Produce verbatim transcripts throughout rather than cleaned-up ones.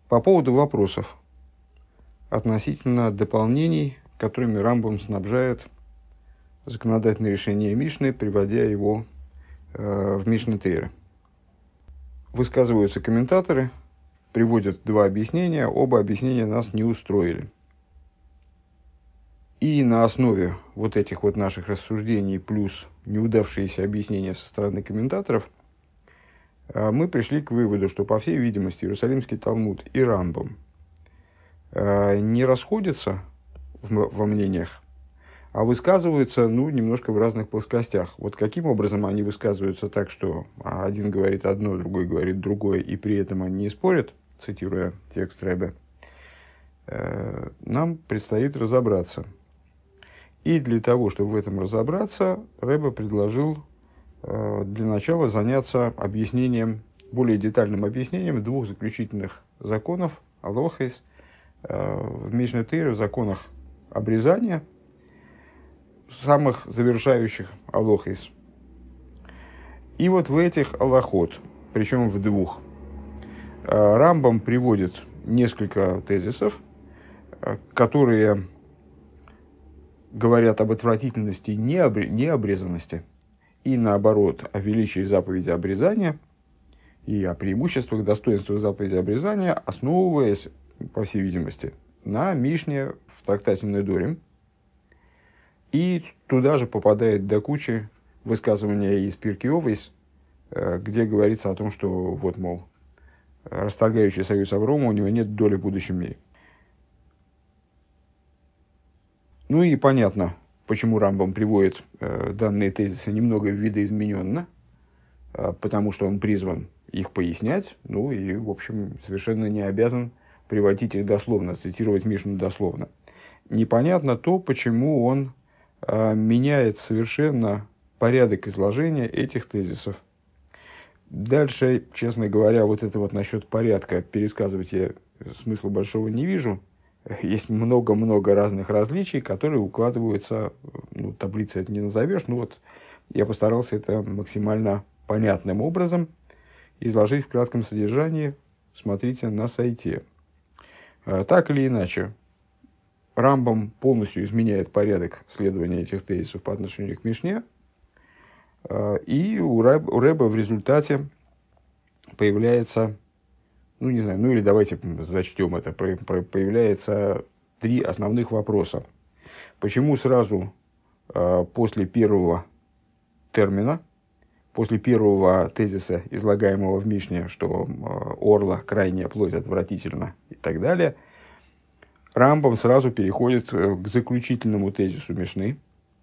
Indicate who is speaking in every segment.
Speaker 1: По поводу вопросов относительно дополнений, которыми Рамбам снабжает законодательное решение Мишны, приводя его э, в Мишне Тейра. Высказываются комментаторы, приводят два объяснения, оба объяснения нас не устроили. И на основе вот этих вот наших рассуждений плюс неудавшиеся объяснения со стороны комментаторов мы пришли к выводу, что, по всей видимости, Иерусалимский Талмуд и Рамбам не расходятся во мнениях, а высказываются, ну, немножко в разных плоскостях. Вот каким образом они высказываются так, что один говорит одно, другой говорит другое, и при этом они не спорят, цитируя текст Ребе, нам предстоит разобраться. И для того, чтобы в этом разобраться, Ребе предложил для начала заняться объяснением, более детальным объяснением двух заключительных законов, алохис, в Мишне Тейра, в законах обрезания, самых завершающих алохис. И вот в этих алохот, причем в двух, Рамбам приводит несколько тезисов, которые говорят об отвратительности необрезанности, и наоборот, о величии заповеди обрезания и о преимуществах, достоинствах заповеди обрезания, основываясь, по всей видимости, на Мишне в трактате Недорим. И туда же попадает до кучи высказывания из Пиркей Овос, где говорится о том, что, вот, мол, расторгающий союз Аврома, у него нет доли в будущем мире. Ну и понятно, почему Рамбам приводит э, данные тезисы немного видоизмененно, э, потому что он призван их пояснять, ну и, в общем, совершенно не обязан приводить их дословно, цитировать Мишну дословно. Непонятно то, почему он э, меняет совершенно порядок изложения этих тезисов. Дальше, честно говоря, вот это вот насчет порядка пересказывать я смысла большого не вижу. Есть много-много разных различий, которые укладываются, ну, таблицей это не назовешь, но вот я постарался это максимально понятным образом изложить в кратком содержании, смотрите на сайте. Так или иначе, Рамбам полностью изменяет порядок следования этих тезисов по отношению к Мишне, и у Ребе в результате появляется... Ну, не знаю, ну или давайте зачтем это. Появляется три основных вопроса. Почему сразу э, после первого термина, после первого тезиса, излагаемого в Мишне, что э, орла, крайняя плоть, отвратительно и так далее, Рамбам сразу переходит к заключительному тезису Мишны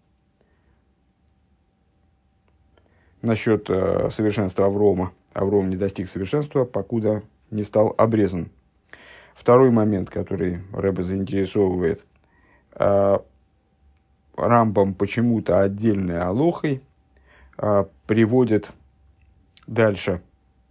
Speaker 1: насчет э, совершенства Аврома. Авром не достиг совершенства, покуда не стал обрезан. Второй момент, который Ребе заинтересовывает, Рамбам почему-то отдельной алохой приводит дальше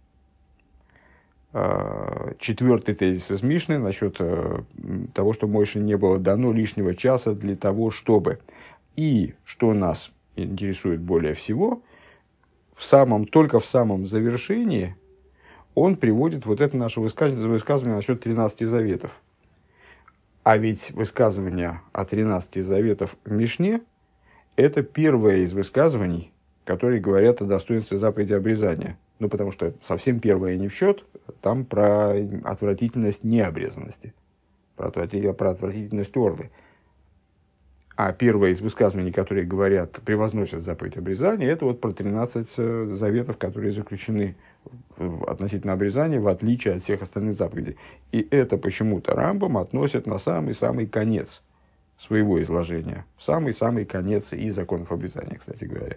Speaker 1: четвертый тезис из Мишны насчет того, что Мойше не было дано лишнего часа для того, чтобы. И что нас интересует более всего, в самом, только в самом завершении он приводит вот это наше высказывание, высказывание насчет тринадцати заветов. А ведь высказывание о тринадцати заветах в Мишне – это первое из высказываний, которые говорят о достоинстве заповеди обрезания. Ну, потому что совсем первое не в счет, там про отвратительность необрезанности, про отвратительность орлы. А первое из высказываний, которые говорят, превозносят заповедь обрезания, это вот про тринадцать заветов, которые заключены относительно обрезания, в отличие от всех остальных заповедей. И это почему-то Рамбам относит на самый-самый конец своего изложения. Самый-самый конец и законов обрезания, кстати говоря.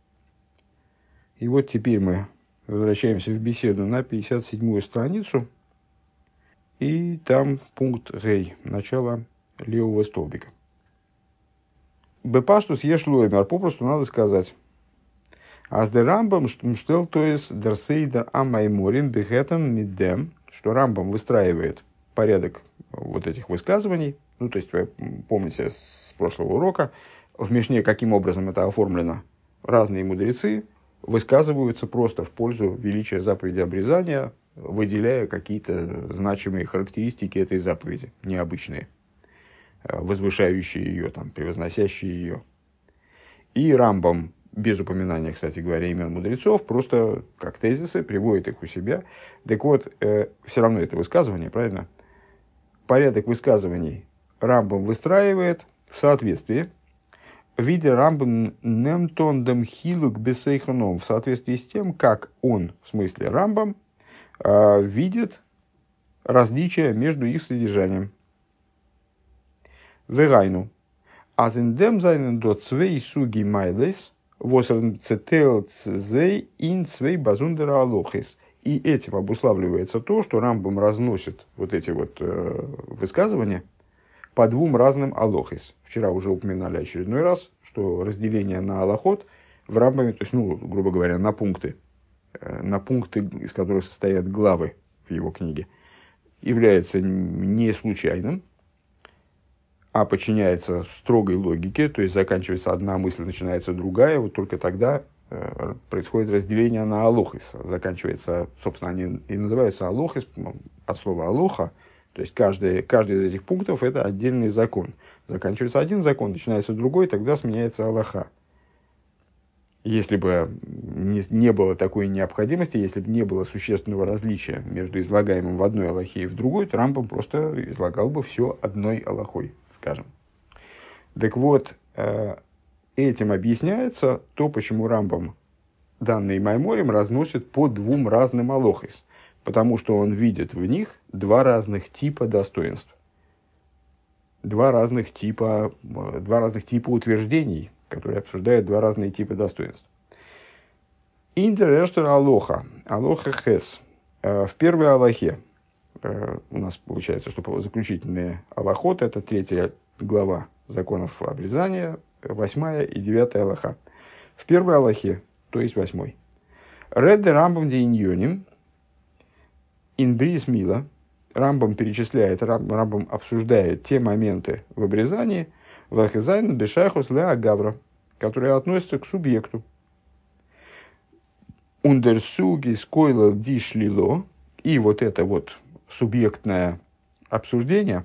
Speaker 1: И вот теперь мы возвращаемся в беседу на пятьдесят седьмую страницу. И там пункт Гей, начало левого столбика. Бепаштус еш лоймер, попросту надо сказать. Аз де Рамбам штел, то есть дерсейда амайморим бехетам мидем, что Рамбам выстраивает порядок вот этих высказываний. Ну, то есть, вы помните с прошлого урока, в Мишне каким образом это оформлено. Разные мудрецы высказываются просто в пользу величия заповеди обрезания, выделяя какие-то значимые характеристики этой заповеди, необычные, возвышающие ее, там, превозносящие ее. И Рамбам, без упоминания, кстати говоря, имен мудрецов, просто как тезисы приводит их у себя. Так вот, э, все равно это высказывание, правильно? Порядок высказываний Рамбам выстраивает в соответствии. Виде Рамбам немтондем хилук бесейханом, в соответствии с тем, как он, в смысле Рамбам, э, видит различия между их содержанием. Вегайну. Аз индем зайнен до цвей суги майлес, восерн цетел цзей ин цвей базундера алохис. И этим обуславливается то, что Рамбам разносит вот эти вот э, высказывания по двум разным алохис. Вчера уже упоминали очередной раз, что разделение на алохот в Рамбаме, то есть, ну, грубо говоря, на пункты, э, на пункты, из которых состоят главы в его книге, является не случайным, а подчиняется строгой логике, то есть заканчивается одна мысль, начинается другая, вот только тогда э, происходит разделение на алохис. Заканчивается, собственно, они и называются алохис, от слова алоха, то есть каждый, каждый из этих пунктов это отдельный закон. Заканчивается один закон, начинается другой, тогда сменяется алоха. Если бы не, не было такой необходимости, если бы не было существенного различия между излагаемым в одной алохе и в другой, то Рамбам просто излагал бы все одной алохой, скажем. Так вот, этим объясняется то, почему Рамбам данный Майморим разносит по двум разным алохис, потому что он видит в них два разных типа достоинств, два разных типа, два разных типа утверждений, которые обсуждают два разные типа достоинств. Интерештер алоха, алоха хес. В первой алохе, у нас получается, что заключительные алохот, это третья глава законов обрезания, восьмая и девятая алоха. В первой алохе, то есть восьмой. Редде Рамбам де иньоним, инбрис мила. Рамбам перечисляет, Рамбам обсуждает те моменты в обрезании, вахизайн бешайхус леа гавра, которые относятся к субъекту. Ундерсуги скойло дишлило, и вот это вот субъектное обсуждение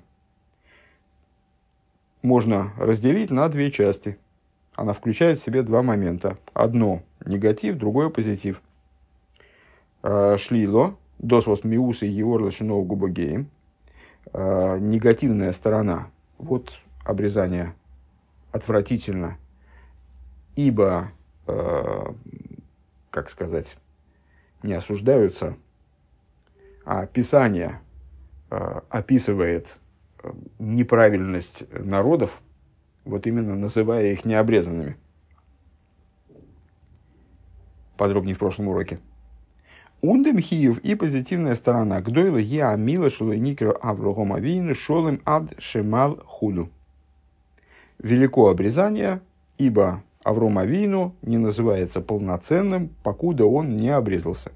Speaker 1: можно разделить на две части. Она включает в себе два момента. Одно негатив, другое позитив. Шлило, досвост миусы еорла шинов губогеем. Негативная сторона. Вот обрезание отвратительно, ибо, э, как сказать, не осуждаются, а Писание э, описывает неправильность народов, вот именно называя их необрезанными. Подробнее в прошлом уроке. Ундем хиев и позитивная сторона. Гдойла я мила шулой никер Аврогом Авину шолем ад шемал худу. Велико обрезание, ибо Авром Авину не называется полноценным, покуда он не обрезался.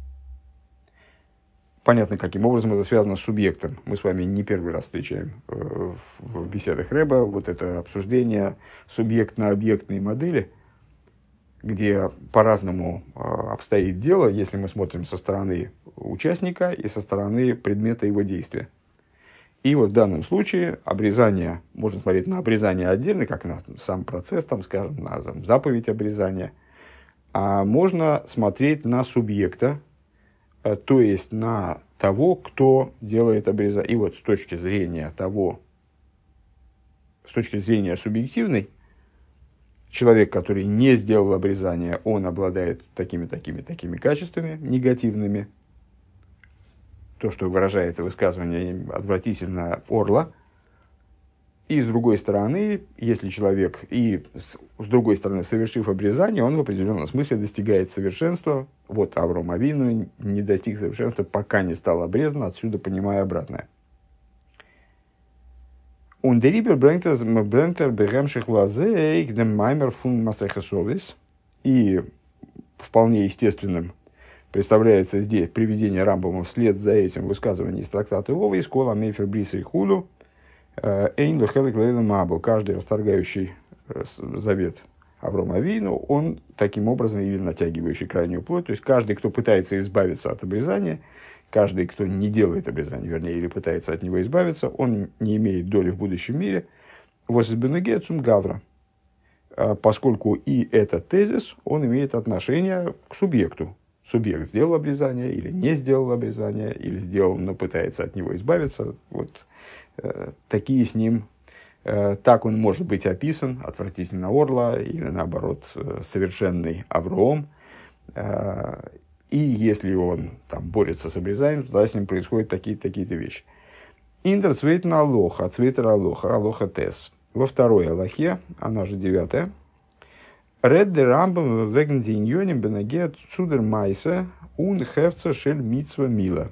Speaker 1: Понятно, каким образом это связано с субъектом. Мы с вами не первый раз встречаем в беседах Рэба вот это обсуждение субъектно-объектной модели, где по-разному обстоит дело, если мы смотрим со стороны участника и со стороны предмета его действия. И вот в данном случае обрезание, можно смотреть на обрезание отдельно, как на сам процесс, там, скажем, на заповедь обрезания, а можно смотреть на субъекта, то есть на того, кто делает обрезание. И вот с точки зрения того, с точки зрения субъективной, человек, который не сделал обрезание, он обладает такими, такими, такими качествами негативными. То, что выражает высказывание отвратительно орла. И с другой стороны, если человек, и с, с другой стороны, совершив обрезание, он в определенном смысле достигает совершенства. Вот Авром Авину не достиг совершенства, пока не стал обрезан, отсюда понимая обратное. Ундерибер брентер бегемших лазей гдем маймер фун масехасовис. И вполне естественным представляется здесь приведение Рамбама вслед за этим высказыванием из трактата Вова из Кола Мейфер Бриса и Худу. Эйн лохелек лейла мабу. Каждый расторгающий завет Авром Авину, он таким образом, или натягивающий крайнюю плоть, то есть каждый, кто пытается избавиться от обрезания, каждый, кто не делает обрезание, вернее, или пытается от него избавиться, он не имеет доли в будущем мире, возбенегецум гавра, поскольку и этот тезис, он имеет отношение к субъекту. Субъект сделал обрезание, или не сделал обрезание, или сделал, но пытается от него избавиться. Вот э, такие с ним, э, так он может быть описан, отвратительно орла, или наоборот, э, совершенный Авром. Э, и если он там борется с обрезанием, то тогда с ним происходят такие-то такие вещи. Индер цвейтна алоха, цвейтер алоха, алоха тес. Во второй алохе, она же девятая, Ред де Рамбам веген диньоним бенагея цудер майса ун хевца шель митсва мила.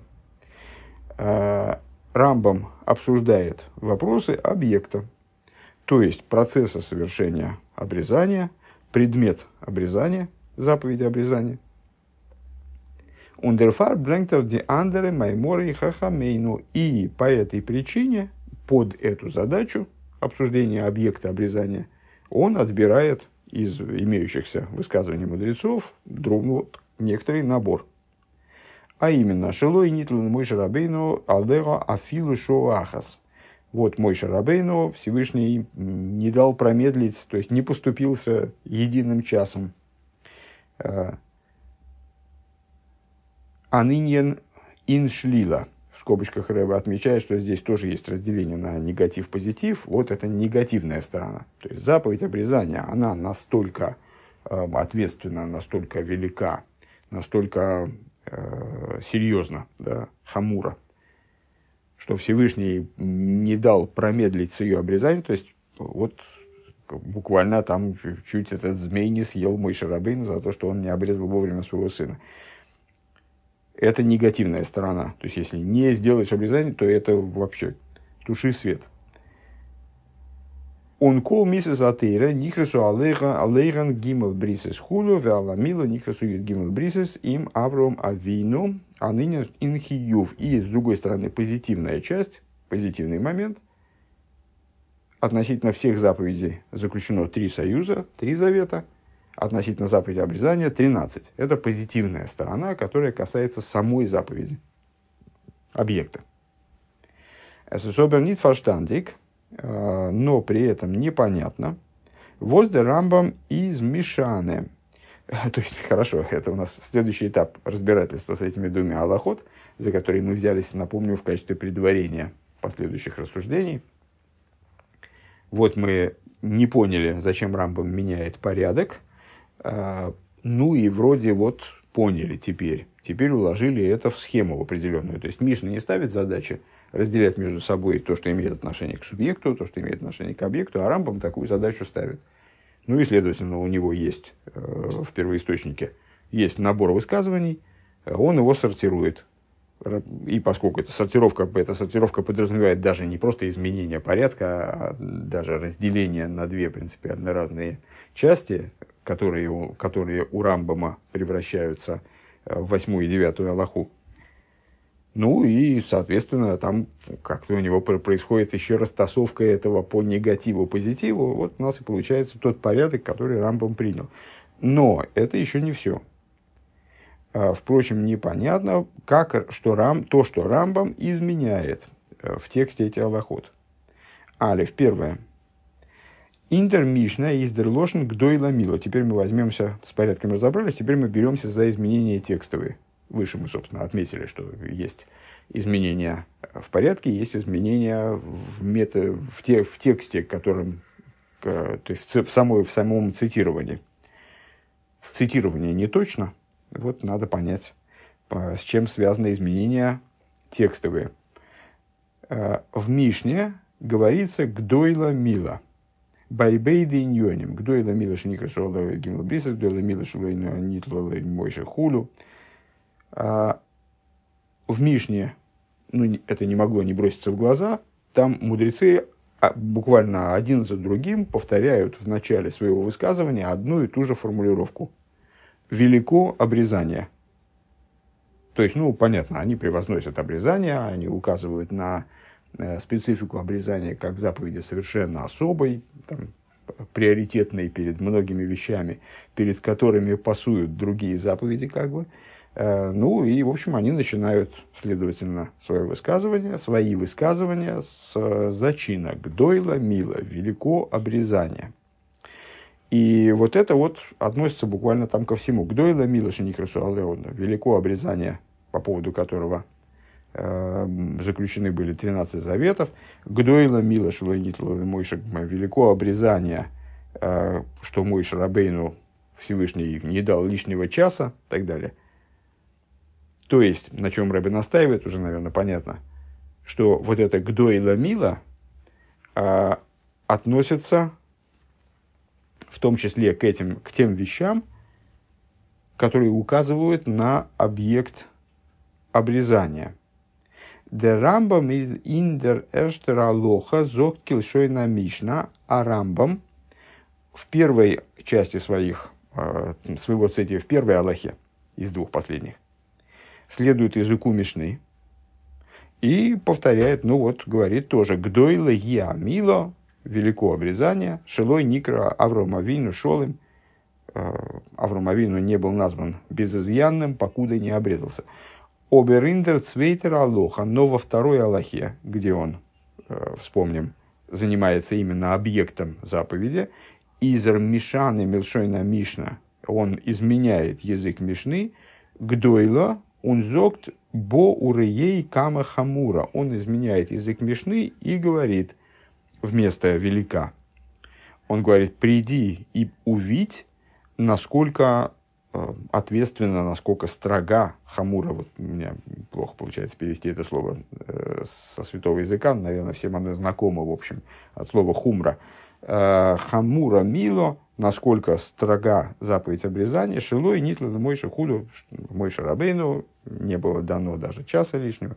Speaker 1: Рамбам обсуждает вопросы объекта, то есть процесса совершения обрезания, предмет обрезания, заповедь обрезания. Ундерфар брэнгтер ди андере майморы хахамейну. И по этой причине, под эту задачу обсуждения объекта обрезания, он отбирает из имеющихся высказываний мудрецов вот, некоторый набор. А именно, «Шелой нитлун Мойше Рабейну алдега афилу шоахас». Вот Мойше Рабейну Всевышний не дал промедлить, то есть не поступился единым часом. Аниньен иншлила. В скобочках Рэбе отмечает, что здесь тоже есть разделение на негатив-позитив. Вот это негативная сторона. То есть заповедь обрезания, она настолько э, ответственна, настолько велика, настолько э, серьезна, да, хамура, что Всевышний не дал промедлить с ее обрезанием. То есть вот буквально там чуть этот змей не съел Мойше Рабейну за то, что он не обрезал вовремя своего сына. Это негативная сторона. То есть, если не сделаешь обрезание, то это вообще туши свет. Он кол мисс атеира, нихресу алейган гимел брисес хулю, веаламилу нихресу гимел брисес им Авром Авину, а ныне инхиюв. И, с другой стороны, позитивная часть, позитивный момент. Относительно всех заповедей заключено три союза, три завета. Относительно заповеди обрезания тринадцать. Это позитивная сторона, которая касается самой заповеди, объекта. Особенно фаштандик, но при этом непонятно. Возде рамбам из мишане. То есть, хорошо, это у нас следующий этап разбирательства с этими двумя алахот, за которые мы взялись, напомню, в качестве предварения последующих рассуждений. Вот мы не поняли, зачем рамбам меняет порядок. Ну и вроде вот поняли теперь. Теперь уложили это в схему определенную. То есть Мишна не ставит задачи разделять между собой то, что имеет отношение к субъекту, то, что имеет отношение к объекту, а Рамбам такую задачу ставит. Ну и, следовательно, у него есть э, в первоисточнике есть набор высказываний, он его сортирует. И поскольку эта сортировка, эта сортировка подразумевает даже не просто изменение порядка, а даже разделение на две принципиально разные части, которые, которые у Рамбама превращаются в восьмую и девятую алаху. Ну и, соответственно, там как-то у него происходит еще растасовка этого по негативу-позитиву. Вот у нас и получается тот порядок, который Рамбам принял. Но это еще не все. Впрочем, непонятно, как, что Рам, то, что Рамбам изменяет в тексте эти алахот. Алиф, первое. Индер Мишна издер лошен гдойла мило. Теперь мы возьмемся, с порядком разобрались, теперь мы беремся за изменения текстовые. Выше мы, собственно, отметили, что есть изменения в порядке, есть изменения в, мета, в, те, в тексте, которым, то есть в, самой, в самом цитировании. Цитирование не точно. Вот надо понять, с чем связаны изменения текстовые. В Мишне говорится «гдойла мила». «Байбейды иньоним». «Гдойла мила шникашола гимла брисас», «гдойла мила шулойна нитлола мойша хулю». В Мишне, ну, это не могло не броситься в глаза, там мудрецы буквально один за другим повторяют в начале своего высказывания одну и ту же формулировку. Велико обрезание. То есть, ну, понятно, они превозносят обрезание, они указывают на э, специфику обрезания как заповеди совершенно особой, там, приоритетной перед многими вещами, перед которыми пасуют другие заповеди, как бы. Ну и, в общем, они начинают, следовательно, свое высказывание, свои высказывания с зачина «гдойла мила» – «велико обрезание». И вот это вот относится буквально там ко всему. «Гдойла мила шеникрасу алеона» – «велико обрезание», по поводу которого э, заключены были тринадцать заветов. «Гдойла мила шелойнитлу Мойша» – «велико обрезание», э, что Мойше Рабейну Всевышний не дал лишнего часа и так далее. То есть, на чем Рэбе настаивает, уже, наверное, понятно, что вот это «гдойла мила» а, относится в том числе к, этим, к тем вещам, которые указывают на объект обрезания. «Der Рамбам из in der erster Aloha sagt kilshoyna Mishna», а Рамбам в первой части своих, своего цития, в первой Алахе из двух последних, следует языку Мишны и повторяет, ну вот, говорит тоже «Гдойла я мило», велико обрезание, «Шелой никра Авром Авину шолым». Авром Авину не был назван безызъянным, покуда не обрезался. «Обериндер цвейтер алоха», но во второй Алахе, где он, вспомним, занимается именно объектом заповеди, «Изер мишаны милшойна Мишна», он изменяет язык Мишны, «Гдойла», он зогт бо уреей кама хамура. Он изменяет язык Мишны и говорит вместо велика. Он говорит: приди и увидь, насколько э, ответственно, насколько строга хамура. Вот у меня плохо получается перевести это слово э, со святого языка. Наверное, всем оно знакомо, в общем, от слова хумра. Э, хамура мило. Насколько строга заповедь обрезания, шилой нитла на Мойше худу, Мойше Рабейну не было дано даже часа лишнего.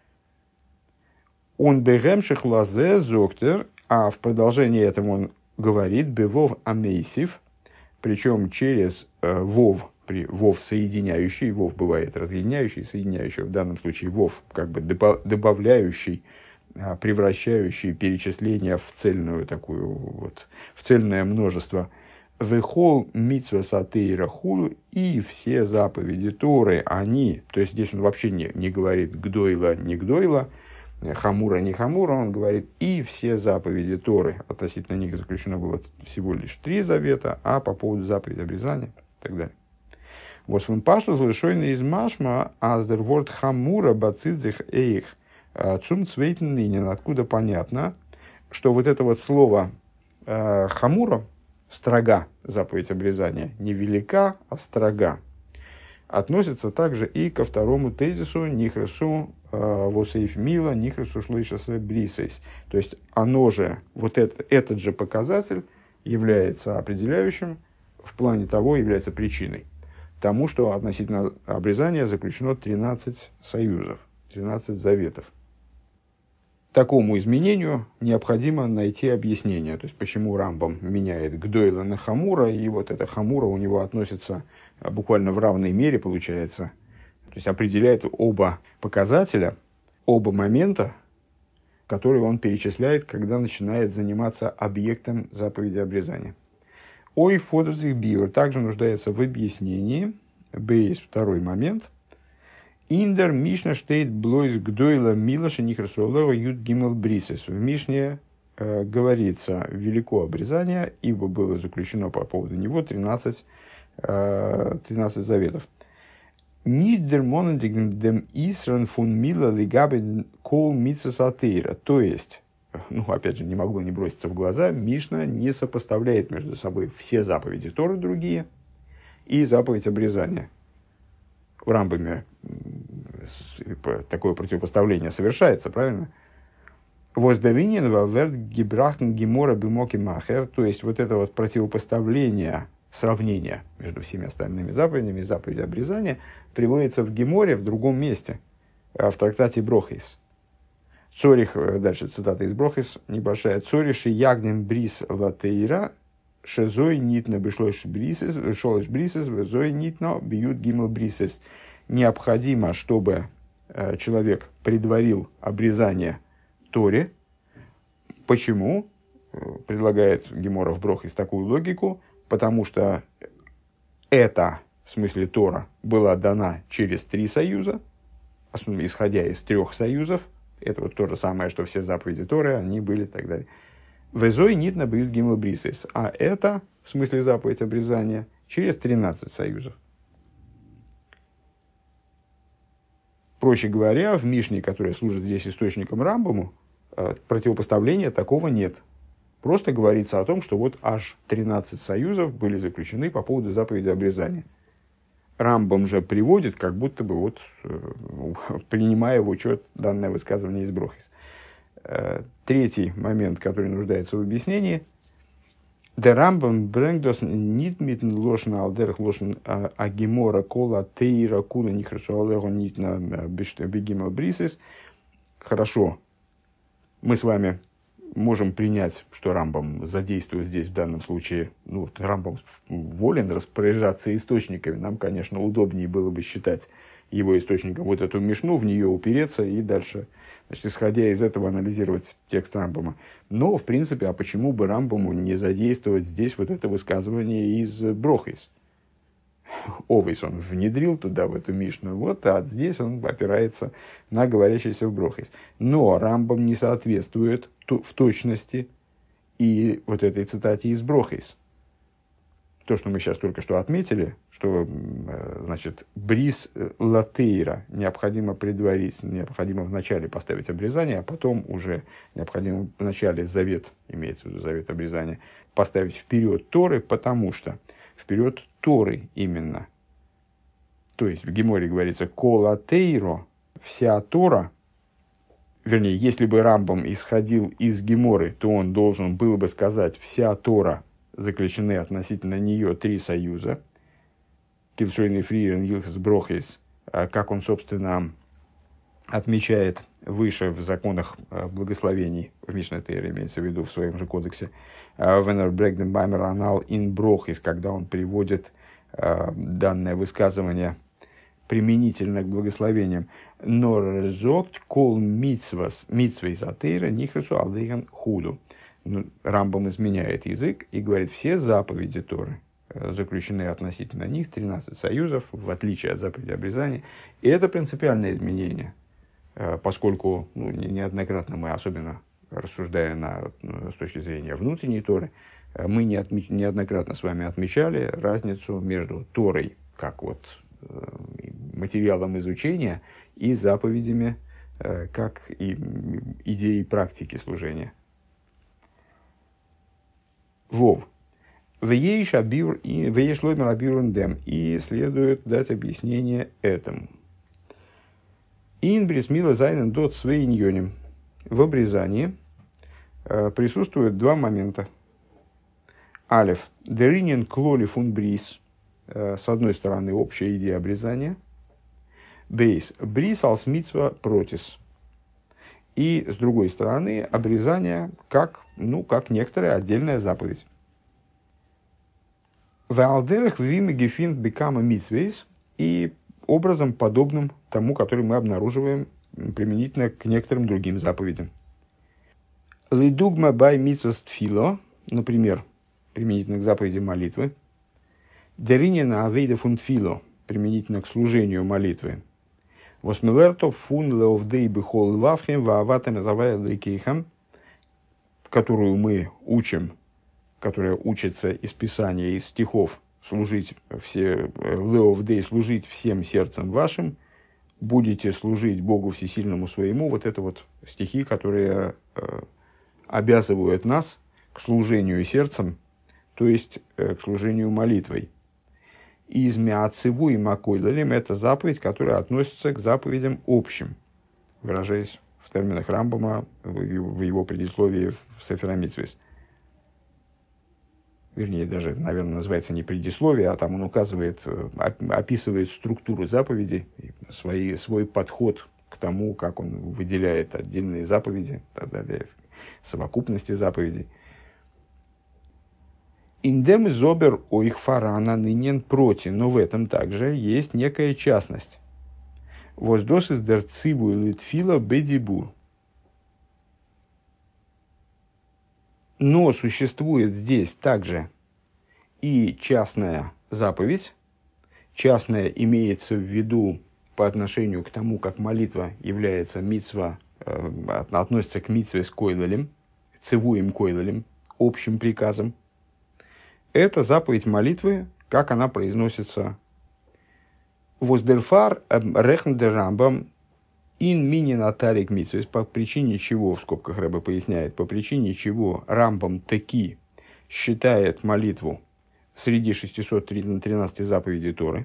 Speaker 1: Он бегемших лазе зоктер, а в продолжении этому он говорит бевов амейсив, причем через э, вов, при, вов соединяющий, вов бывает разъединяющий, соединяющий, в данном случае вов как бы добавляющий, превращающий перечисления в цельную такую вот, в цельное множество. Вехол митсва сатейра хулу, и все заповеди Торы, они, то есть здесь он вообще не, не говорит гдойла, не гдойла, хамура, не хамура, он говорит и все заповеди Торы. Относительно них заключено было всего лишь три завета, а по поводу заповеди обрезания и так далее. Вот в импашту злышойна из машма аздерворд хамура бацидзих эйх цум цвейтен нынен. Откуда понятно, что вот это вот слово э, хамура, строга, заповедь обрезания, не велика, а строга, относится также и ко второму тезису нихресу восейф мила, нихресу шлышаса брисейс. То есть оно же, вот это, этот же показатель является определяющим, в плане того является причиной тому, что относительно обрезания заключено тринадцать союзов, тринадцать заветов. Такому изменению необходимо найти объяснение. То есть, почему Рамбам меняет гдойла на хамура, и вот эта хамура у него относится буквально в равной мере, получается. То есть, определяет оба показателя, оба момента, которые он перечисляет, когда начинает заниматься объектом заповеди обрезания. Ой, фодозих биор также нуждается в объяснении. Бейс, второй момент. Индер Мишна штейт блойс гдойла милаша нихрсуолева юд гимел брисес. В Мишне э, говорится велико обрезание, ибо было заключено по поводу него тринадцать, э, тринадцать заветов. Нидер монадигдем исран фун мила лигабен кол митсасатейра. То есть, ну опять же, не могло не броситься в глаза, Мишна не сопоставляет между собой все заповеди Торы другие и заповедь обрезания. В Рамбаме такое противопоставление совершается, правильно? Воздеринен ваверт гибрахн гемора бимоки махер, то есть вот это вот противопоставление, сравнение между всеми остальными заповедями, заповедью обрезания, приводится в Геморе в другом месте, в трактате Брохис. Цорих, дальше цитата из Брохис, небольшая. Цориши ягнем брис латейра, шезой нитно бешлош брисес, шолош брисес, зой нитно бьют гимл брисес. Необходимо, чтобы э, человек предварил обрезание Торе. Почему? предлагает Гемора в Брохис такую логику, потому что это, в смысле Тора, была дана через три союза, исходя из трех союзов. Это вот то же самое, что все заповеди Торы, они были и так далее. Везой нитна бьют гимл брисес. А это, в смысле заповедь обрезания, через тринадцать союзов. Проще говоря, в Мишне, которая служит здесь источником Рамбаму, противопоставления такого нет. Просто говорится о том, что вот аж тринадцать союзов были заключены по поводу заповеди обрезания. Рамбам же приводит, как будто бы вот, принимая в учет данное высказывание из Брохис. Третий момент, который нуждается в объяснении. Der Rambam bringt das nicht mit dem Loschen Alderich Loschen Agimora Кола Тейра Кула Нихрасуалеху nicht на Бегима Брисис. Хорошо. Мы с вами можем принять, что Рамбам задействует здесь в данном случае, ну, Рамбам волен распоряжаться источниками. Нам, конечно, удобнее было бы считать его источником вот эту мишну, в нее упереться и дальше, значит, исходя из этого, анализировать текст Рамбама. Но, в принципе, а почему бы Рамбаму не задействовать здесь вот это высказывание из Брохис? Овейс он внедрил туда, в эту мишну, вот, а здесь он опирается на говорящийся в Брохис. Но Рамбам не соответствует в точности и вот этой цитате из Брохис. То, что мы сейчас только что отметили, что, значит, брис латейра необходимо предварить, необходимо вначале поставить обрезание, а потом уже необходимо вначале завет, имеется в виду завет обрезания, поставить вперед Торы, потому что вперед Торы именно. То есть в Геморе говорится «колатейро», вся Тора, вернее, если бы Рамбам исходил из Геморы, то он должен был бы сказать «вся Тора», заключены относительно нее три союза. Килшойный Фриерен, Илхас Брохис, как он, собственно, отмечает выше в законах благословений, в Мишне Тейре имеется в виду в своем же кодексе, Венер Брэгден Баймер Анал ин Брохис, когда он приводит данное высказывание применительно к благословениям. Нор зогт кол митцвас митцвейс атейра нихресу алдейган худу. Рамбам изменяет язык и говорит, все заповеди Торы заключены относительно них, тринадцать союзов, в отличие от заповеди обрезания. И это принципиальное изменение, поскольку ну, неоднократно мы, особенно рассуждая на, с точки зрения внутренней Торы, мы не отме- неоднократно с вами отмечали разницу между Торой, как вот материалом изучения, и заповедями, как и идеей практики служения. Вов. Вееш лоймер абирундем. И следует дать объяснение этому. Инбрис мила зайнен дот свейньоним. В обрезании э, присутствуют два момента. Алеф. Деринен клоли фун брис. Э, с одной стороны, общая идея обрезания. Бейс. Брис алсмитсва протис. И, с другой стороны, обрезание как, ну, как некоторая отдельная заповедь. Валдерах виме гефинд бекама митсвейс, и образом, подобным тому, который мы обнаруживаем применительно к некоторым другим заповедям. Лидугма бай митсвас тфило, например, применительно к заповеди молитвы. Деринена авейда фун тфило, применительно к служению молитвы. Восмилерто фун леовдей бихол вавхем вааватам завая лейкейхам, которую мы учим, которая учится из Писания, из стихов, служить все леовдей, служить всем сердцем вашим, будете служить Богу Всесильному своему. Вот это вот стихи, которые э, обязывают нас к служению сердцем, то есть э, к служению молитвой. Из миациву и макойлалим — это заповедь, которая относится к заповедям общим, выражаясь в терминах Рамбама в его предисловии в Сефер ха-Мицвос. Вернее, даже, наверное, называется не предисловие, а там он указывает, описывает структуру заповедей, свои, свой подход к тому, как он выделяет отдельные заповеди, так далее, совокупности заповедей. Индем зобер оих фарана нынен проти, но в этом также есть некая частность. Воздос из дерцибу литфила бедибур. Но существует здесь также и частная заповедь. Частная имеется в виду по отношению к тому, как молитва является мицва, э, относится к мицве с койлелем, цивуем койлелем, общим приказом. Это заповедь молитвы, как она произносится. Воздерфар рехндер рамбам ин минин атарик мицвес, по причине чего, в скобках Рэбе поясняет, по причине чего Рамбам таки считает молитву среди шестисот тринадцати заповедей Торы.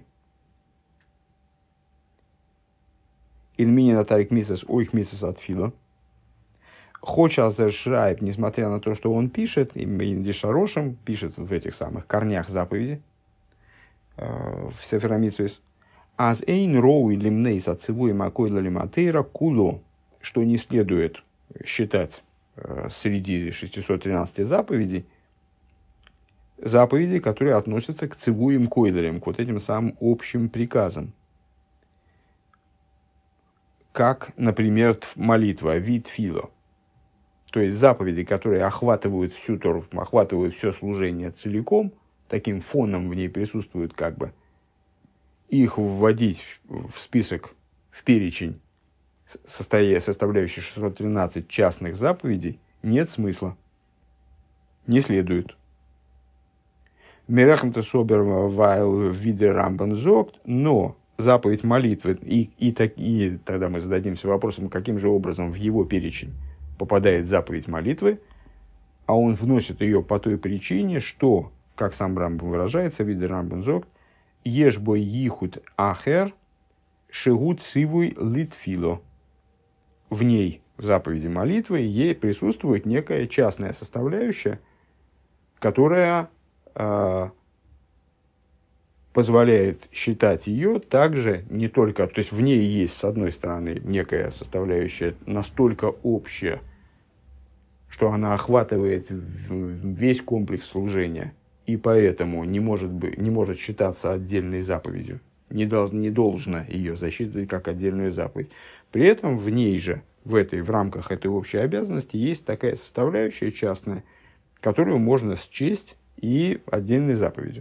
Speaker 1: Ин минин атарик мицвес ойх мицвес от фила. Хоча зашрайб, несмотря на то, что он пишет, и Дишарошем пишет в этих самых корнях заповеди, в Сефер ха-Мицвос, аз эйн роу или мнейс отцевуем акойла лиматейра куло, что не следует считать среди шестисот тринадцати заповедей, заповеди, которые относятся к цивуем койлерам, к вот этим самым общим приказам. Как, например, молитва, вид фило. То есть заповеди, которые охватывают всю Тору, охватывают все служение целиком, таким фоном в ней присутствуют как бы, их вводить в список, в перечень, составляющий шестьсот тринадцать частных заповедей, нет смысла. Не следует. Мерахмта собер вайл виде рамбан зогт, но заповедь молитвы, и, и, так, и тогда мы зададимся вопросом, каким же образом в его перечень попадает заповедь молитвы, а он вносит ее по той причине, что, как сам Рамбам выражается, виде рамбан зогт, ешбой ихут ахер шегут сивуй литфило. В ней, в заповеди молитвы, ей присутствует некая частная составляющая, которая э, позволяет считать ее также не только, то есть в ней есть, с одной стороны, некая составляющая настолько общая, что она охватывает весь комплекс служения, и поэтому не может, быть, не может считаться отдельной заповедью, не, дол, не должно ее засчитывать как отдельную заповедь. При этом в ней же, в, этой, в рамках этой общей обязанности, есть такая составляющая частная, которую можно счесть и отдельной заповедью.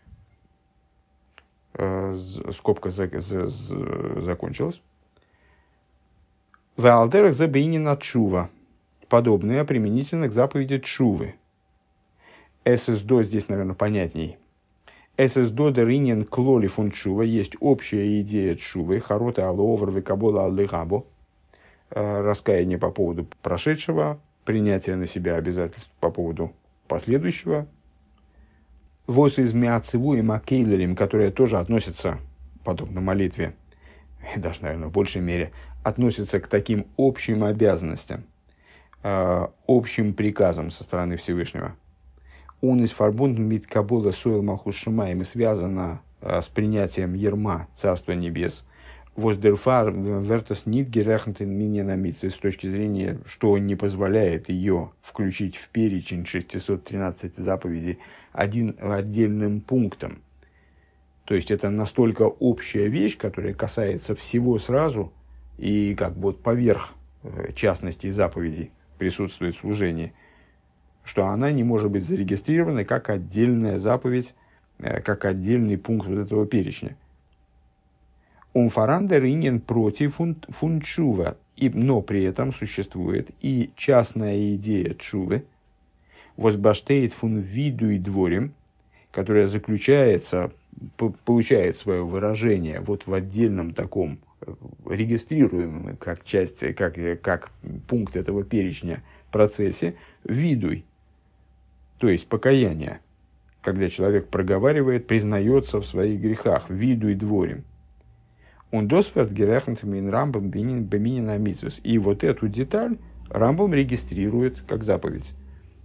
Speaker 1: Скобка за, за, за, закончилась. Ваалдерах забейнина чува. Подобное применительно к заповеди чувы. ССДО здесь, наверное, понятней. ССДО деринен клоли фун чува. Есть общая идея чувы. Харота аловар векабола аллигабо. Раскаяние по поводу прошедшего. Принятие на себя обязательств по поводу последующего. Вос из миацивуем акейлерим, которая тоже относится, подобно молитве, даже, наверное, в большей мере, относится к таким общим обязанностям, э, общим приказам со стороны Всевышнего. Он из фарбунд мит кабула сойл малхус шамаим и связана э, с принятием ерма Царства Небес. Воздерфар вертас нит герахнтен миньяна митцвы, с точки зрения, что не позволяет ее включить в перечень шестисот тринадцати заповедей один, отдельным пунктом. То есть это настолько общая вещь, которая касается всего сразу, и как бы вот поверх частностей заповедей присутствует служение, что она не может быть зарегистрирована как отдельная заповедь, как отдельный пункт вот этого перечня. Умфарандер инен против фунчува, но при этом существует и частная идея чувы, возбаштеет фун виду и дворим, которая заключается, получает свое выражение вот в отдельном таком регистрируемом как часть, как, как пункт этого перечня процессе видуй, то есть покаяние, когда человек проговаривает, признается в своих грехах, видуй дворим. Он досверт герахнт мин рамбам беминин амитвес. И вот эту деталь Рамбам регистрирует как заповедь.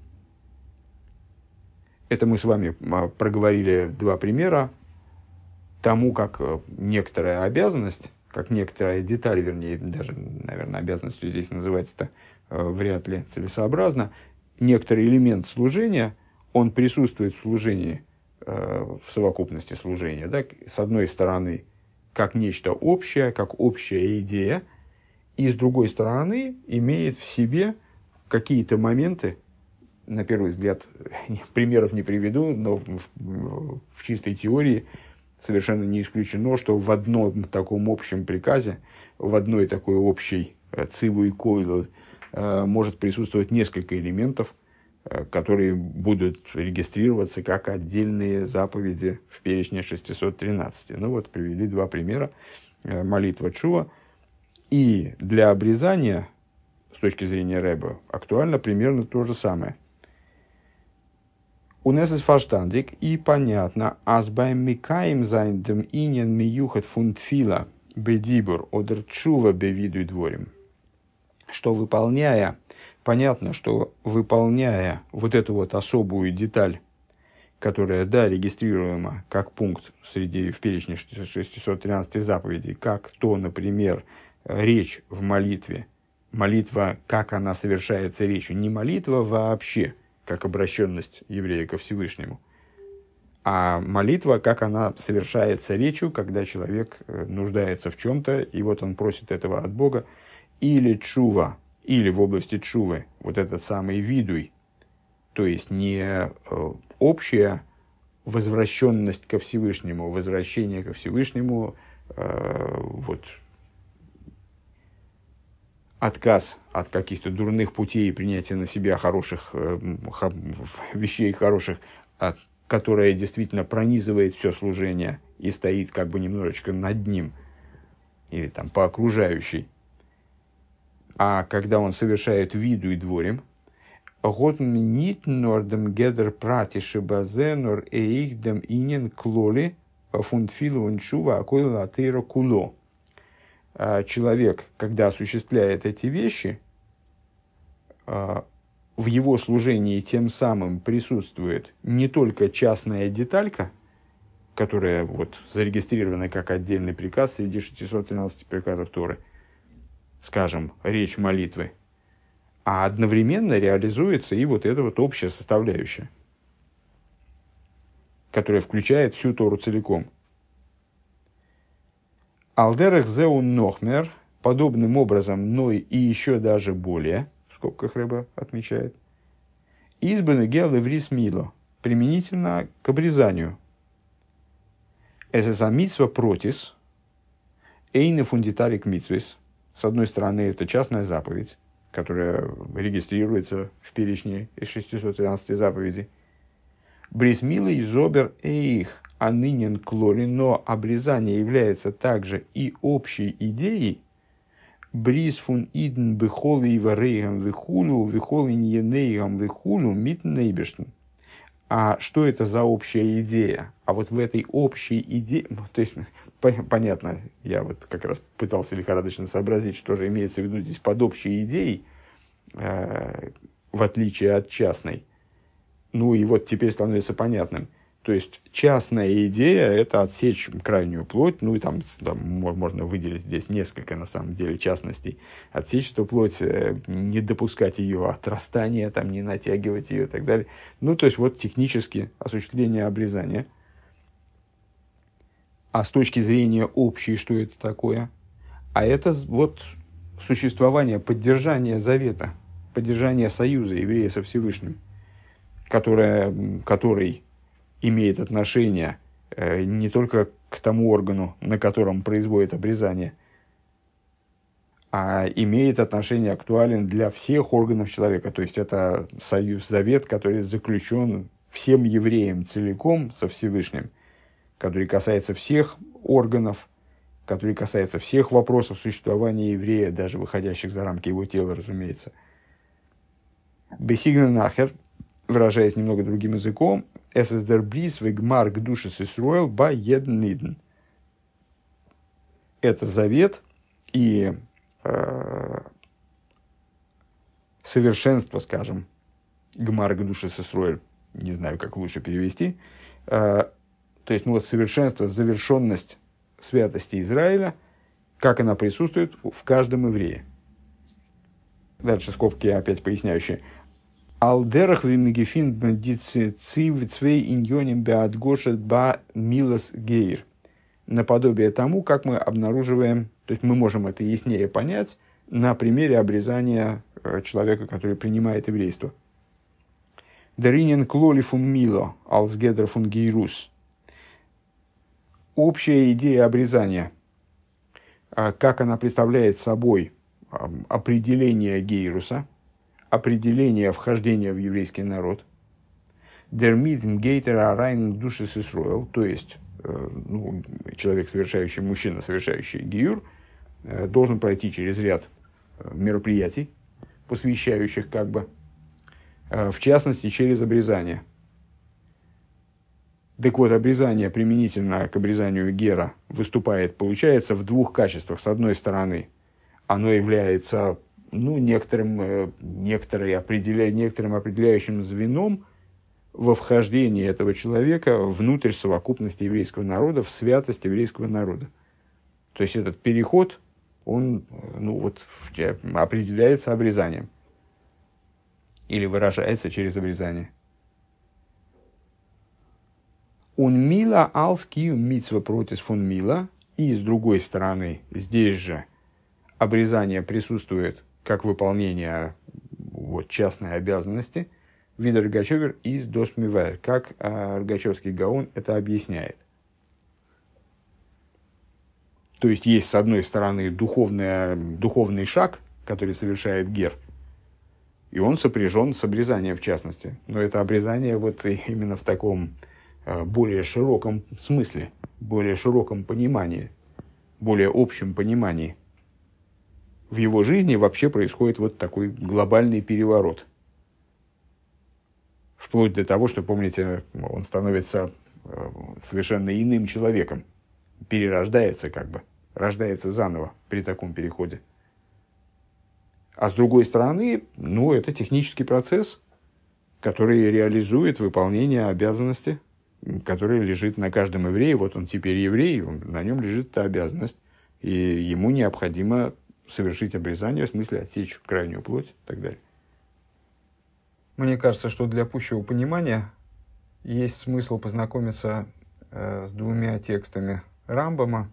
Speaker 1: Это мы с вами проговорили два примера тому, как некоторая обязанность, как некоторая деталь, вернее, даже, наверное, обязанностью здесь называть это вряд ли целесообразно, некоторый элемент служения, он присутствует в служении, в совокупности служения, да, с одной стороны, как нечто общее, как общая идея, и с другой стороны имеет в себе какие-то моменты, на первый взгляд, примеров не приведу, но в, в чистой теории совершенно не исключено, что в одном таком общем приказе, в одной такой общей циву и койлу может присутствовать несколько элементов, которые будут регистрироваться как отдельные заповеди в перечне шестисот тринадцати. Ну вот, привели два примера. Молитва тшува. И для обрезания, с точки зрения Рэба, актуально примерно то же самое. У нас ist verstandig и понятно, als beim Mikaim sein dem Inyan miyuchat fun tfila bedibur oder tshuva bevidu дворим, что выполняя, понятно, что выполняя вот эту вот особую деталь, которая, да, регистрируема как пункт среди, в перечне шестисот тринадцати заповедей, как то, например, речь в молитве, молитва, как она совершается речью, не молитва вообще, как обращенность еврея ко Всевышнему, а молитва, как она совершается речью, когда человек нуждается в чем-то, и вот он просит этого от Бога, или тшува, или в области тшувы, вот этот самый видуй, то есть не общая возвращенность ко Всевышнему, возвращение ко Всевышнему, вот, отказ от каких-то дурных путей и принятие на себя хороших э, вещей, хороших, э, которое действительно пронизывает все служение и стоит как бы немножечко над ним, или там по окружающей. А когда он совершает виду и дворим, «Гот нит нордем гедер пратиши базе нор эйхдем инен клоли фунтфилу уншува акойла атеира куло». Человек, когда осуществляет эти вещи, в его служении тем самым присутствует не только частная деталька, которая вот зарегистрирована как отдельный приказ среди шестисот тринадцати приказов Торы, скажем, речь молитвы, а одновременно реализуется и вот эта вот общая составляющая, которая включает всю Тору целиком. Алдерах зеун нохмер, подобным образом, но и еще даже более, в скобках Рэба отмечает, избаны гелы врис мило, применительно к обрезанию. Эсэса митсва протис, эйне фундитарик митсвис, с одной стороны, это частная заповедь, которая регистрируется в перечне из шестисот тринадцати заповедей. Брис мило и зобер эйх, а нынен клоли, но обрезание является также и общей идеей. Брис фун иден бихолы и варейгам вихулю, вихолы ньенейгам вихулю митнейбештн. А что это за общая идея? А вот в этой общей идее, то есть, понятно, я вот как раз пытался лихорадочно сообразить, что же имеется в виду здесь под общей идеей, э, в отличие от частной. Ну и вот теперь становится понятным. То есть частная идея – это отсечь крайнюю плоть, ну и там, там можно выделить здесь несколько, на самом деле, частностей. Отсечь эту плоть, не допускать ее отрастания, там, не натягивать ее и так далее. Ну, то есть, вот технически осуществление обрезания. А с точки зрения общей, что это такое? А это вот существование, поддержание завета, поддержание союза еврея со Всевышним, которое, который имеет отношение э, не только к тому органу, на котором производит обрезание, а имеет отношение, актуален для всех органов человека. То есть это союз, завет, который заключен всем евреям целиком со Всевышним, который касается всех органов, который касается всех вопросов существования еврея, даже выходящих за рамки его тела, разумеется. Бесигна нахер, выражаясь немного другим языком, «Эсэсдер брис вегмар к душе сисруэл ба едн нидн». Это завет и э, совершенство, скажем, гмар к душе сисруэль, не знаю, как лучше перевести, э, то есть, ну вот совершенство, завершенность святости Израиля, как она присутствует в каждом еврее. Дальше скобки опять поясняющие. Алдерах вимигефин бандитцы цив цвей иньоним беатгошет ба милос гейр. Наподобие тому, как мы обнаруживаем, то есть мы можем это яснее понять на примере обрезания человека, который принимает еврейство. Даринен клоли фун мило, алсгедер фун гейрус. Общая идея обрезания, как она представляет собой определение гейруса, определение вхождения в еврейский народ. Дермидн гейтера райн души сисроэл, то есть ну, человек, совершающий, мужчина, совершающий гиюр, должен пройти через ряд мероприятий, посвящающих как бы, в частности, через обрезание. Так вот, обрезание применительно к обрезанию гера выступает, получается, в двух качествах. С одной стороны, оно является ну, некоторым, некоторым, определя, некоторым определяющим звеном во вхождении этого человека внутрь совокупности еврейского народа, в святость еврейского народа. То есть этот переход, он ну, вот, определяется обрезанием или выражается через обрезание. Он мила алскию митсва против фон мила. И с другой стороны, здесь же обрезание присутствует как выполнение вот, частной обязанности. Вида Рогачевер из досмивайр, как а, Рогачевский гаон это объясняет. То есть есть с одной стороны духовная, духовный шаг, который совершает гер, и он сопряжен с обрезанием в частности. Но это обрезание вот именно в таком более широком смысле, более широком понимании, более общем понимании. В его жизни вообще происходит вот такой глобальный переворот. Вплоть до того, что, помните, он становится совершенно иным человеком, перерождается как бы, рождается заново при таком переходе. А с другой стороны, ну, это технический процесс, который реализует выполнение обязанности, которая лежит на каждом еврее. Вот он теперь еврей, он, на нем лежит эта обязанность, и ему необходимо совершить обрезание, в смысле отсечь крайнюю плоть и так далее. Мне кажется, что для пущего понимания есть смысл познакомиться э, с двумя текстами Рамбама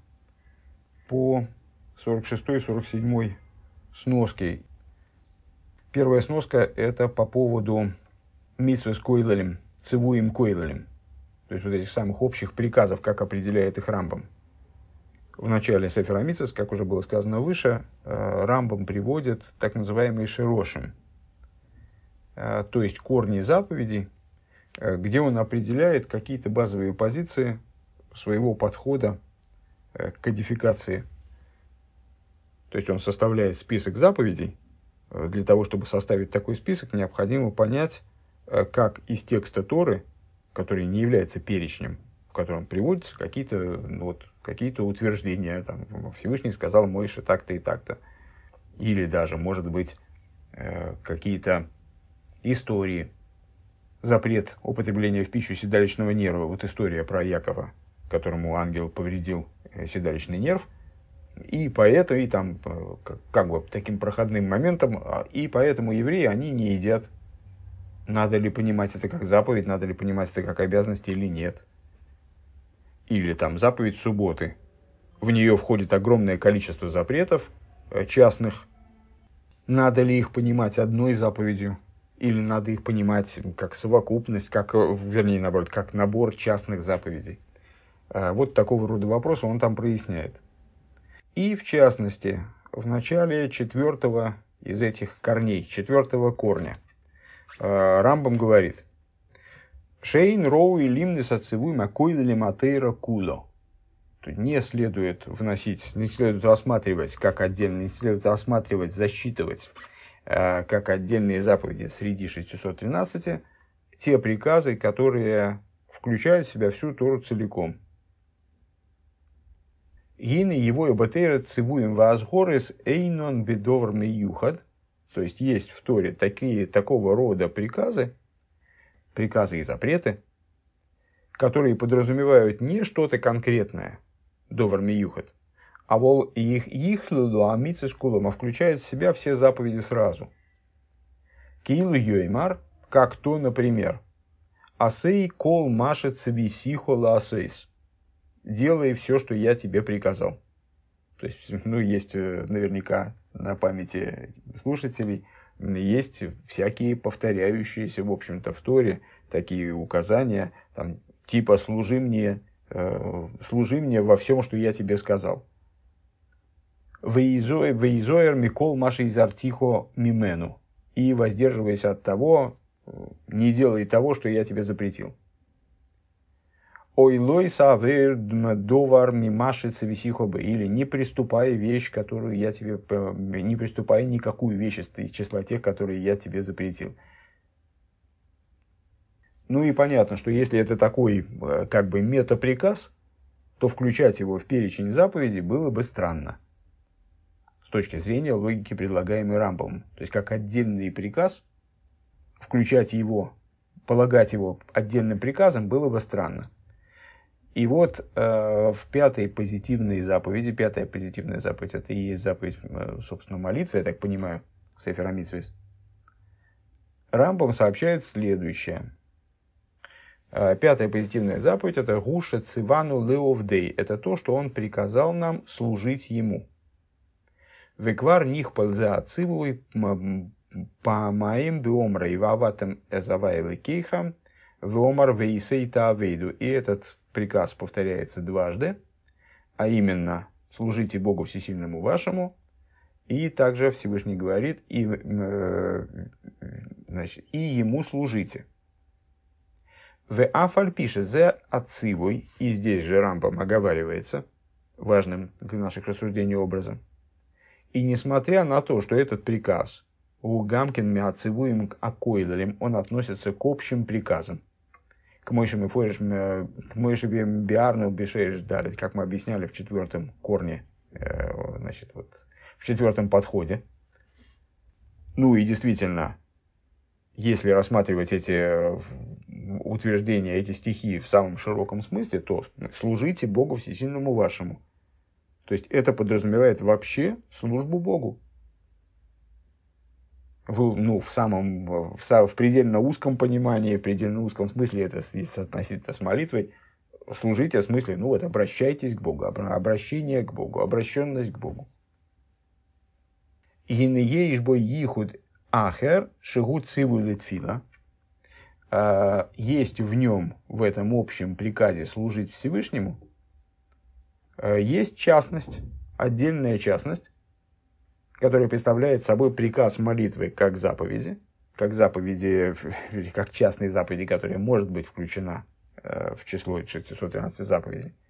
Speaker 1: по сорок шестой сорок седьмой сноске. Первая сноска – это по поводу митсвы с койлалем, цивуем койлалем, то есть вот этих самых общих приказов, как определяет их Рамбам. В начале Сефер ха-Мицвот, как уже было сказано выше, Рамбам приводит так называемый широшим, то есть корни заповедей, где он определяет какие-то базовые позиции своего подхода к кодификации. То есть он составляет список заповедей. Для того, чтобы составить такой список, необходимо понять, как из текста Торы, который не является перечнем, в котором приводятся какие-то, ну, вот, какие-то утверждения. Там, Всевышний сказал Мойше так-то и так-то. Или даже, может быть, какие-то истории. Запрет употребления в пищу седалищного нерва. Вот история про Якова, которому ангел повредил седалищный нерв. И поэтому, и там, как, как бы таким проходным моментом, и поэтому евреи, они не едят. Надо ли понимать это как заповедь, надо ли понимать это как обязанность или нет. Или там заповедь субботы. В нее входит огромное количество запретов частных. Надо ли их понимать одной заповедью, или надо их понимать как совокупность, как, вернее, наоборот, как набор частных заповедей. Вот такого рода вопросы он там проясняет. И, в частности, в начале четвертого из этих корней, четвертого корня, Рамбам говорит: «Шейн роу и лимнес отцевуем акойлали матейра куло». Не следует вносить, не следует рассматривать как отдельно, не следует рассматривать, засчитывать как отдельные заповеди среди шестисот тринадцати те приказы, которые включают в себя всю Тору целиком. Гины его и батейра цивуем ваазгорес эйнон бедовр меюхад. То есть есть в Торе такие, такого рода приказы, приказы и запреты, которые подразумевают не что-то конкретное, довар меюхад, а вол их ихлуду амитсис кулом, а включают в себя все заповеди сразу. Киилу йоймар, как то, например, асей кол маше цивисихо лаасейс. Делай все, что я тебе приказал. То есть, ну, есть наверняка на памяти слушателей есть всякие повторяющиеся, в общем-то, в Торе такие указания, там, типа «служи мне, э, служи мне во всем, что я тебе сказал». «Веизоэр микол маши изартихо мимену». И воздерживайся от того, не делай того, что я тебе запретил. Ойлой савер довар мимаши цевисихобе. Или не приступай вещь, которую я тебе... Не приступай никакую вещь из числа тех, которые я тебе запретил. Ну и понятно, что если это такой как бы метаприказ, то включать его в перечень заповедей было бы странно. С точки зрения логики, предлагаемой Рамбамом. То есть как отдельный приказ, включать его, полагать его отдельным приказом было бы странно. И вот э, в пятой позитивной заповеди, пятая позитивная заповедь, это и есть заповедь, э, собственно, молитвы, я так понимаю, Сефер ха-Мицвос, Рамбам сообщает следующее. Э, пятая позитивная заповедь – это «Гуша цивану леовдей», это то, что он приказал нам служить ему. «Веквар них польза цивуй по моим биомра и ваватам эзавайлы кейхам веомар вейсейта авейду». И этот приказ повторяется дважды, а именно «служите Богу Всесильному вашему», и также Всевышний говорит «и, э, значит, и ему служите». «В афаль пишет «зе ацивуй», и здесь же Рамбам оговаривается важным для наших рассуждений образом. И несмотря на то, что этот приказ у Гамкин миацивуем акойлалем, он относится к общим приказам, к Мойшем и Фойреш, к Мойшем Биарну Бешереш Далит, как мы объясняли в четвертом корне, значит, вот, в четвертом подходе. Ну и действительно, если рассматривать эти утверждения, эти стихи в самом широком смысле, то служите Богу Всесильному вашему. То есть это подразумевает вообще службу Богу. В, ну, в самом, в, в предельно узком понимании, в предельно узком смысле это соотносительно с молитвой, служите в смысле, ну вот, обращайтесь к Богу, обращение к Богу, обращенность к Богу. Есть в нем, в этом общем приказе служить Всевышнему, есть частность, отдельная частность, которая представляет собой приказ молитвы как заповеди, как заповеди, как частные заповеди, которая может быть включена в число шестисот тринадцати заповедей.